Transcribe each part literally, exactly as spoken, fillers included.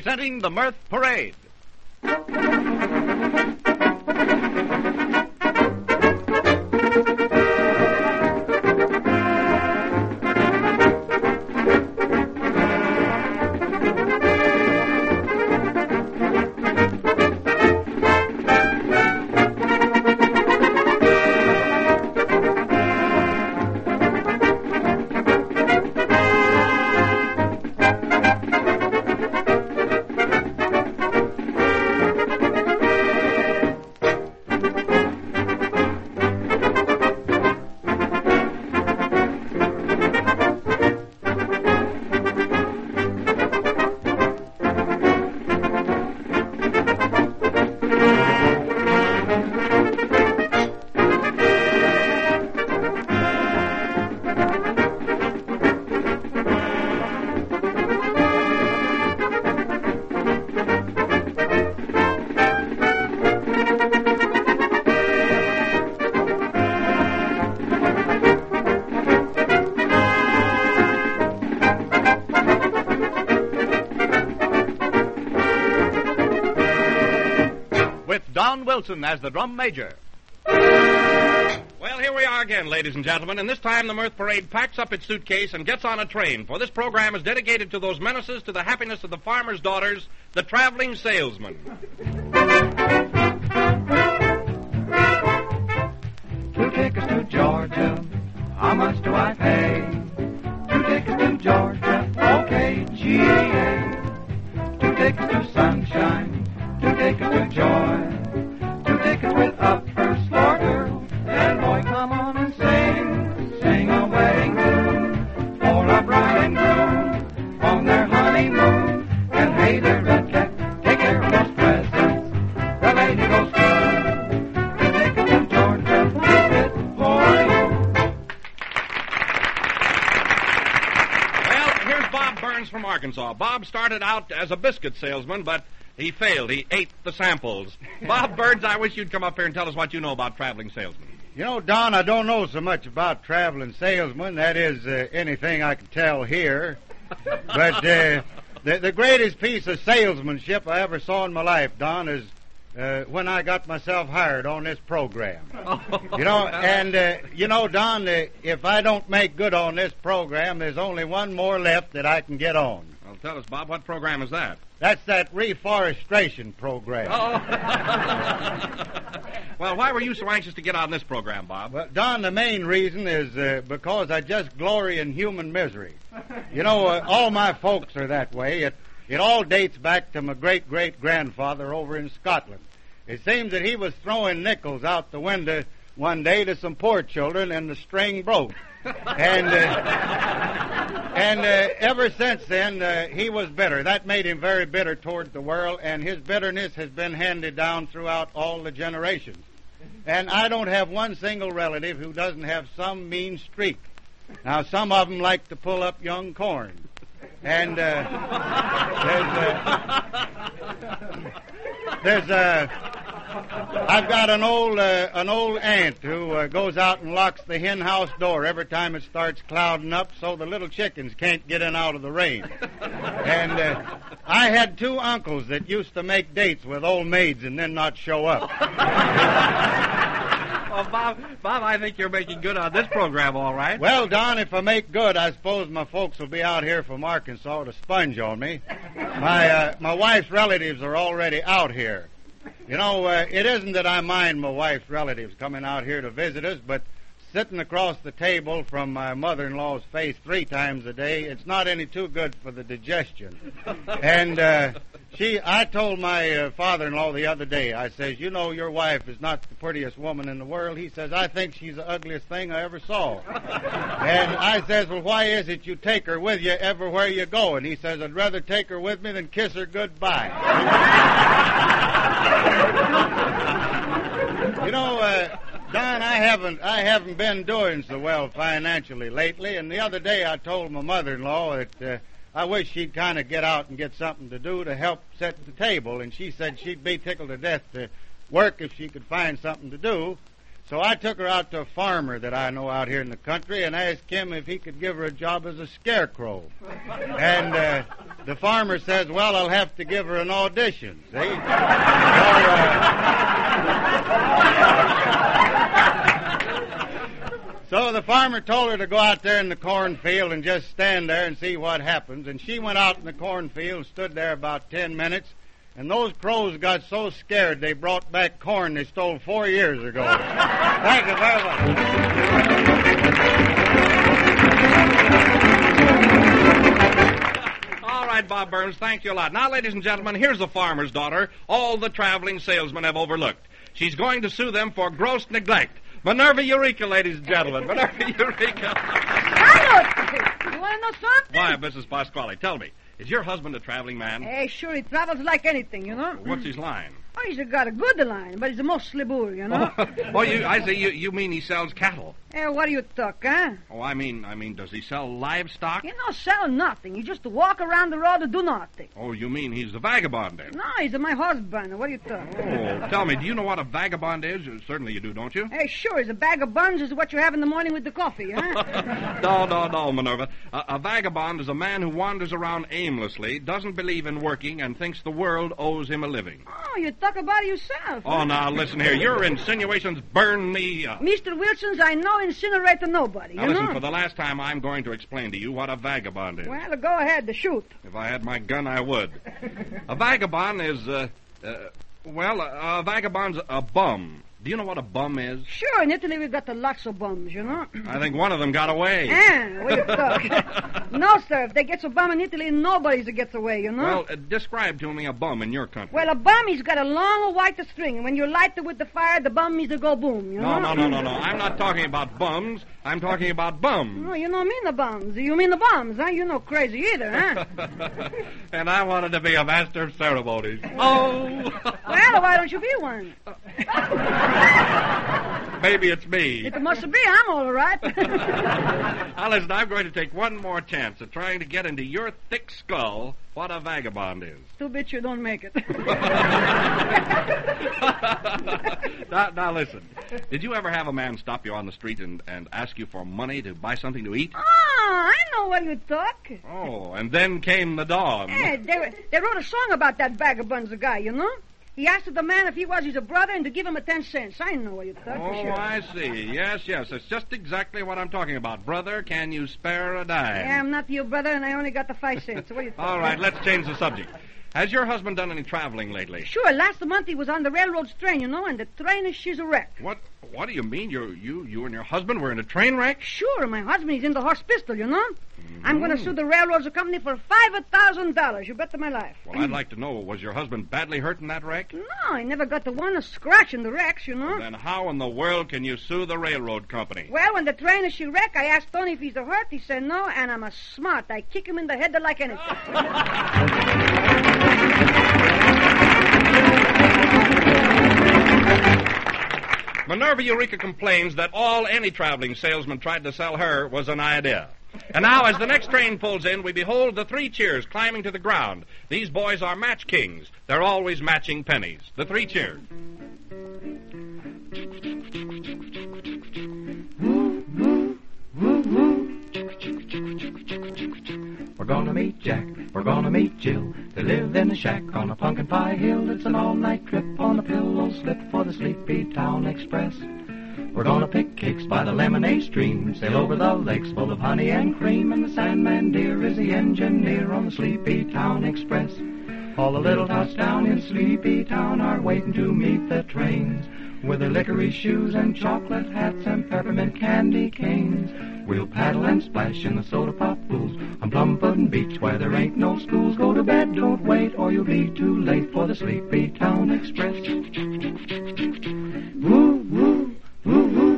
presenting the Mirth Parade. Don Wilson as the drum major. Well, here we are again, ladies and gentlemen, and this time the Mirth Parade packs up its suitcase and gets on a train, for this program is dedicated to those menaces to the happiness of the farmers' daughters, the traveling salesmen. Two tickets to Georgia, how much do I pay? Two tickets to Georgia, okay, G A. Two tickets to Sunshine, two tickets to Joy. Two tickets with a first floor girl. And boy, come on and sing, sing a wedding tune for a bride and groom on their honeymoon. And hey there, red cat, take care of those presents. The lady goes through. Two tickets to Georgia, fit for you. Well, here's Bob Burns from Arkansas. Bob started out as a biscuit salesman, but he failed. He ate the samples. Bob Burns, I wish you'd come up here and tell us what you know about traveling salesmen. You know, Don, I don't know so much about traveling salesmen. That is uh, anything I can tell here. But uh, the, the greatest piece of salesmanship I ever saw in my life, Don, is uh, when I got myself hired on this program. You know, and, uh, you know, Don, uh, if I don't make good on this program, there's only one more left that I can get on. Well, tell us, Bob, what program is that? That's that reforestation program. Oh. Well, why were you so anxious to get on this program, Bob? Well, Don, the main reason is uh, because I just glory in human misery. You know, uh, all my folks are that way. It, it all dates back to my great-great-grandfather over in Scotland. It seems that he was throwing nickels out the window one day to some poor children, and the string broke. And uh, and uh, ever since then, uh, he was bitter. That made him very bitter toward the world, and his bitterness has been handed down throughout all the generations. And I don't have one single relative who doesn't have some mean streak. Now, some of them like to pull up young corn. And uh, there's a... There's a... I've got an old uh, an old aunt who uh, goes out and locks the hen house door every time it starts clouding up so the little chickens can't get in out of the rain. And uh, I had two uncles that used to make dates with old maids and then not show up. Well, Bob, Bob, I think you're making good on this program, all right. Well, Don, if I make good, I suppose my folks will be out here from Arkansas to sponge on me. My uh, my wife's relatives are already out here. You know, uh, it isn't that I mind my wife's relatives coming out here to visit us, but sitting across the table from my mother-in-law's face three times a day, it's not any too good for the digestion. And uh, she, I told my uh, father-in-law the other day, I says, you know, your wife is not the prettiest woman in the world. He says, I think she's the ugliest thing I ever saw. And I says, well, why is it you take her with you everywhere you go? And he says, I'd rather take her with me than kiss her goodbye. You know, uh, Don, I haven't I haven't been doing so well financially lately, and the other day I told my mother-in-law that uh, I wish she'd kind of get out and get something to do to help set the table, and she said she'd be tickled to death to work if she could find something to do. So I took her out to a farmer that I know out here in the country and asked him if he could give her a job as a scarecrow. And uh, the farmer says, well, I'll have to give her an audition, see? So, uh, so the farmer told her to go out there in the cornfield and just stand there and see what happens. And she went out in the cornfield, stood there about ten minutes, and those crows got so scared they brought back corn they stole four years ago. Thank you very much. All right, Bob Burns, thank you a lot. Now, ladies and gentlemen, here's a farmer's daughter all the traveling salesmen have overlooked. She's going to sue them for gross neglect. Minerva Eureka, ladies and gentlemen. Minerva Eureka. Hello. You want to know something? Why, Missus Pasquale, tell me, is your husband a traveling man? Hey, sure, he travels like anything, you know. What's his line? Oh, he's got a good line, but he's mostly bull, you know. Oh, you, I see, you, you mean he sells cattle? Hey, what do you talk, huh? Oh, I mean, I mean, does he sell livestock? He don't sell nothing. He just walk around the road and do nothing. Oh, you mean he's a vagabond then? No, he's my husband. What do you talk? Oh, tell me, do you know what a vagabond is? Certainly you do, don't you? Hey, sure, he's a bag of buns is what you have in the morning with the coffee, huh? no, no, no, Minerva. A, a vagabond is a man who wanders around aimlessly, doesn't believe in working, and thinks the world owes him a living. Oh, you talk about it yourself. Oh, huh? now, listen here. Your insinuations burn me up. Mister Wilson's, I know incinerate to nobody, Now, you listen, know? for the last time, I'm going to explain to you what a vagabond is. Well, go ahead, to shoot. If I had my gun, I would. A vagabond is, uh, uh well, a, a vagabond's a bum. Do you know what a bum is? Sure, in Italy we got the lots of bums, you know. I think one of them got away. Ah, what you talk? No, sir, if they get a bum in Italy, nobody gets away, you know. Well, uh, describe to me a bum in your country. Well, a bum, he's got a long white string, and when you light it with the fire, the bum is to go boom, you know. No, no, no, no, no. I'm not talking about bums. I'm talking about bums. No, you don't mean the bums. You mean the bombs, huh? You're no crazy either, huh? And I wanted to be a master of ceremonies. Oh! Well, why don't you be one? Maybe it's me. It must be. I'm all right. Now, listen, I'm going to take one more chance at trying to get into your thick skull what a vagabond is. Too bad you don't make it. now, now, listen. Did you ever have a man stop you on the street and, and ask you for money to buy something to eat? Oh, I know what you talk. Oh, and then came the dawn. Hey, they, they wrote a song about that vagabond's guy, you know? He asked the man if he was his brother and to give him a ten cents. I know what you thought. Oh, for sure. I see. Yes, yes. It's just exactly what I'm talking about. Brother, can you spare a dime? Yeah, I'm not your brother, and I only got the five cents. What do you think? All right, let's change the subject. Has your husband done any traveling lately? Sure. Last month he was on the railroad train, you know, and the train is she's a wreck. What? What do you mean? You, you, you and your husband were in a train wreck? Sure. My husband is in the hospital, you know. Mm-hmm. I'm going to sue the railroads company for five thousand dollars. You bet my life. Well, I'd like to know, was your husband badly hurt in that wreck? No, he never got the one scratch in the wrecks, you know. Well, then how in the world can you sue the railroad company? Well, when the train is she wreck, I asked Tony if he's a hurt. He said no, and I'm a smart. I kick him in the head like anything. Minerva Eureka complains that all any traveling salesman tried to sell her was an idea. And now, as the next train pulls in, we behold the Three Cheers climbing to the ground. These boys are match kings. They're always matching pennies. The Three Cheers. We're gonna meet Jack, we're gonna meet Jill. They live in a shack on a pumpkin pie hill. It's an all-night trip on a pillow slip for the Sleepy Town Express. We're gonna pick cakes by the lemonade stream, sail over the lakes full of honey and cream, and the Sandman dear is the engineer on the Sleepy Town Express. All the little tots down in Sleepy Town are waiting to meet the trains, with their licorice shoes and chocolate hats and peppermint candy canes. We'll paddle and splash in the soda pop pools on Plum Pudding Beach where there ain't no schools. Go to bed, don't wait, or you'll be too late for the Sleepy Town Express. Woo, woo, woo, woo.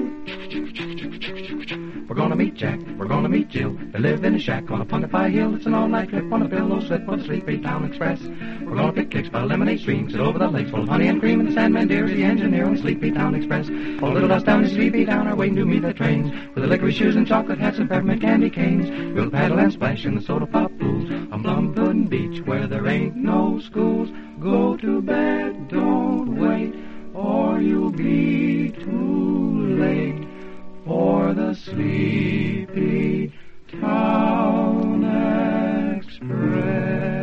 We're gonna meet Jack, we're gonna meet Jill. They live in a shack on a pumpkin pie hill. It's an all-night trip on a pillow slip for the Sleepy Town Express. We're gonna pick cakes by the lemonade stream, sit over the lakes full of honey and cream, and the Sandman dear is the engineer on the Sleepy Town Express. All the little us down in Sleepy Town are waiting to meet the trains, with the licorice shoes and chocolate hats and peppermint candy canes. We'll paddle and splash in the soda pop pools on Plum Pudding Beach where there ain't no schools. Go to bed, don't wait, or you'll be too late for the Sleepy Town Express.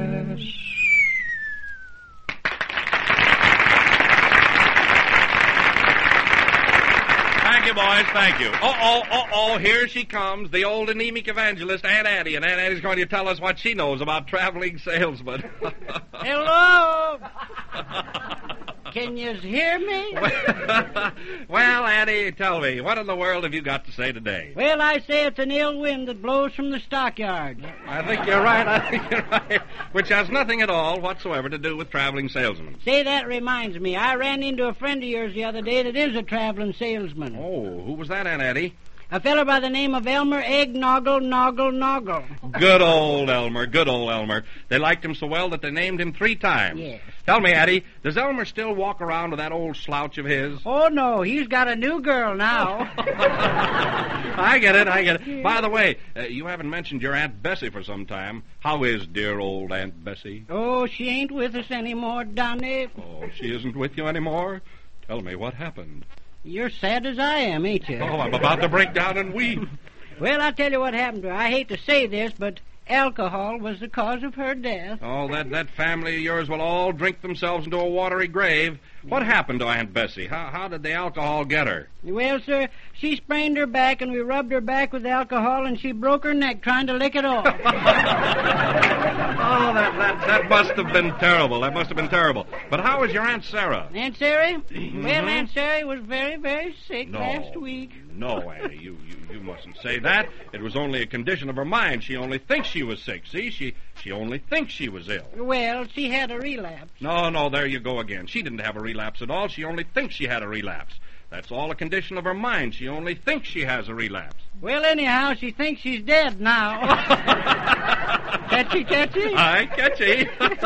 thank you. Uh-oh, uh-oh, here she comes, the old anemic evangelist, Aunt Addie, and Aunt Addie's going to tell us what she knows about traveling salesmen. Hello! Can you hear me? Well, Addie, tell me, what in the world have you got to say today? Well, I say it's an ill wind that blows from the stockyard. I think you're right, I think you're right. Which has nothing at all whatsoever to do with traveling salesmen. Say, that reminds me. I ran into a friend of yours the other day that is a traveling salesman. Oh, who was that, Aunt Addie? A fellow by the name of Elmer Egg Noggle Noggle Noggle. Good old Elmer, good old Elmer. They liked him so well that they named him three times. Yes. Tell me, Addie, does Elmer still walk around with that old slouch of his? Oh, no, he's got a new girl now. I get it, I get it. By the way, uh, you haven't mentioned your Aunt Bessie for some time. How is dear old Aunt Bessie? Oh, she ain't with us anymore, Donnie. Oh, she isn't with you anymore? Tell me what happened. You're sad as I am, ain't you? Oh, I'm about to break down and weep. Well, I'll tell you what happened to her. I hate to say this, but alcohol was the cause of her death. Oh, that, that family of yours will all drink themselves into a watery grave. What happened to Aunt Bessie? How, how did the alcohol get her? Well, sir, she sprained her back, and we rubbed her back with alcohol, and she broke her neck trying to lick it off. Oh, that, that, that must have been terrible. That must have been terrible. But how is your Aunt Sarah? Aunt Sarah? Mm-hmm. Well, Aunt Sarah was very, very sick No. last week. No, Annie, you, you, you mustn't say that. It was only a condition of her mind. She only thinks she was sick. See, she, she only thinks she was ill. Well, she had a relapse. No, no, there you go again. She didn't have a relapse at all. She only thinks she had a relapse. That's all a condition of her mind. She only thinks she has a relapse. Well, anyhow, she thinks she's dead now. Catchy, catchy? Aye, catchy.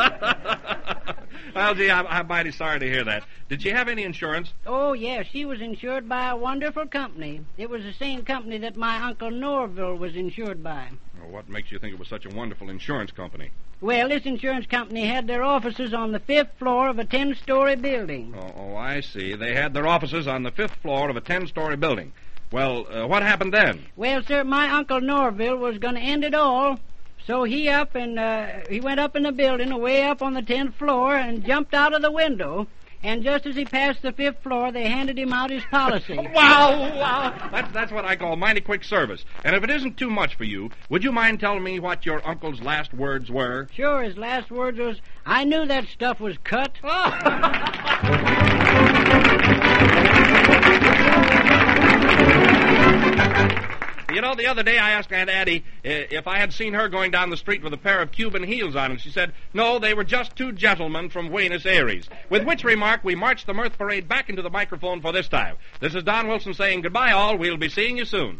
Well, gee, I'm, I'm mighty sorry to hear that. Did she have any insurance? Oh, yeah, she was insured by a wonderful company. It was the same company that my Uncle Norville was insured by. Well, what makes you think it was such a wonderful insurance company? Well, this insurance company had their offices on the fifth floor of a ten-story building. Oh, oh, I see. They had their offices on the fifth floor of a ten-story building. Well, uh, what happened then? Well, sir, my Uncle Norville was going to end it all. So he up and uh, he went up in the building, way up on the tenth floor, and jumped out of the window. And just as he passed the fifth floor, they handed him out his policy. Wow, wow. That's, that's what I call mighty quick service. And if it isn't too much for you, would you mind telling me what your uncle's last words were? Sure, his last words was, I knew that stuff was cut. You know, the other day I asked Aunt Addie if I had seen her going down the street with a pair of Cuban heels on, and she said, no, they were just two gentlemen from Buenos Aires. With which remark, we marched the Mirth Parade back into the microphone for this time. This is Don Wilson saying goodbye, all. We'll be seeing you soon.